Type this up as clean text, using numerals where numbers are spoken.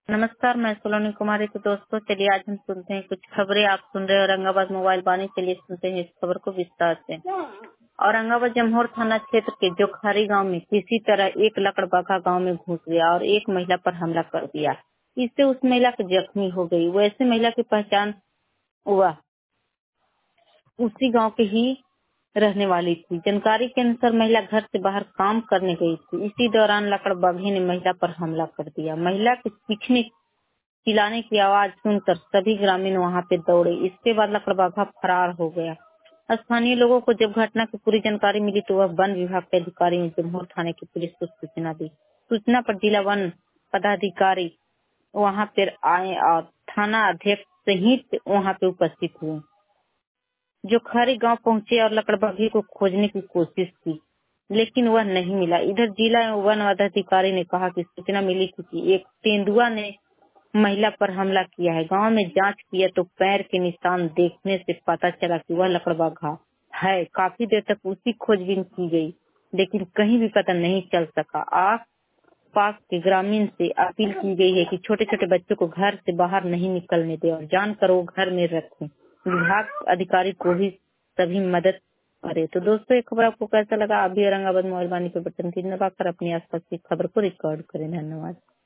नमस्कार, मैं सोलोनी कुमारी। तो दोस्तों, चलिए आज हम सुनते हैं कुछ खबरें। आप सुन रहे हैं औरंगाबाद मोबाइल वाणी। चलिए सुनते हैं इस खबर को विस्तार से। औरंगाबाद जमहोर थाना क्षेत्र के जोखारी गांव में किसी तरह एक लकड़बागा गांव में घुस गया और एक महिला पर हमला कर दिया। इससे उस महिला की जख्मी हो गई। वैसे महिला की पहचान हुआ उसी गांव के ही रहने वाली थी। जानकारी के अनुसार महिला घर से बाहर काम करने गई थी। इसी दौरान लकड़बाघे ने महिला पर हमला कर दिया। महिला के चीखने चिल्लाने की आवाज सुनकर सभी ग्रामीण वहां पे दौड़े। इसके बाद लकड़बाघा फरार हो गया। स्थानीय लोगों को जब घटना की पूरी जानकारी मिली तो वह वन विभाग के अधिकारी ने जमहोर थाने की पुलिस को सूचना दी। सूचना पर जिला वन पदाधिकारी वहां पर आए और थाना अध्यक्ष सहित वहां पे उपस्थित हुए, जो खरी गांव पहुंचे और लकड़बाघे को खोजने की कोशिश की, लेकिन वह नहीं मिला। इधर जिला वन पदाधिकारी ने कहा कि सूचना मिली थी कि एक तेंदुआ ने महिला पर हमला किया है। गांव में जांच किया तो पैर के निशान देखने से पता चला कि वह लकड़बाघा है। काफी देर तक उसकी खोजबीन की गई, लेकिन कहीं भी पता नहीं चल सका। आस पास के ग्रामीण से अपील की गई है कि छोटे छोटे बच्चों को घर से बाहर नहीं निकलने दें और जानकर वो घर में रखें। विभाग अधिकारी को भी सभी मदद करे। तो दोस्तों, ये खबर आपको कैसा लगा? आप भी औरंगाबाद मोबाइल वाणी पे बटन की दबाकर अपनी आसपास की खबर को रिकॉर्ड करें। धन्यवाद।